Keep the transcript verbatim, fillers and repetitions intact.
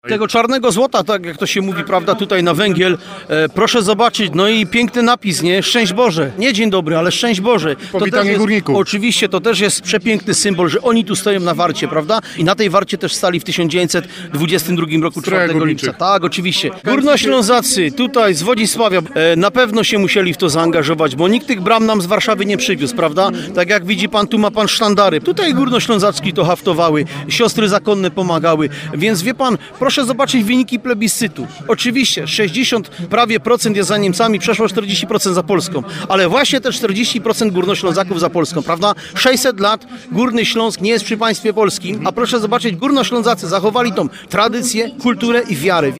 Tego czarnego złota, tak jak to się mówi, prawda, tutaj na węgiel, e, proszę zobaczyć, no i piękny napis, nie? Szczęść Boże. Nie dzień dobry, ale szczęść Boże. To Powitanie też jest, górników. Oczywiście, to też jest przepiękny symbol, że oni tu stoją na warcie, prawda? I na tej warcie też stali w tysiąc dziewięćset dwudziestym drugim roku, czwartego lipca. Tak, oczywiście. Górnoślązacy tutaj z Wodzisławia e, na pewno się musieli w to zaangażować, bo nikt tych bram nam z Warszawy nie przywiózł, prawda? Tak jak widzi pan, tu ma pan sztandary. Tutaj górnoślązacki to haftowały, siostry zakonne pomagały, więc wie pan, proszę zobaczyć wyniki plebiscytu. Oczywiście sześćdziesiąt prawie procent jest za Niemcami, przeszło czterdzieści procent za Polską, ale właśnie te czterdzieści procent Górnoślązaków za Polską, prawda? sześćset lat Górny Śląsk nie jest przy państwie polskim, a proszę zobaczyć, Górnoślązacy zachowali tą tradycję, kulturę i wiarę.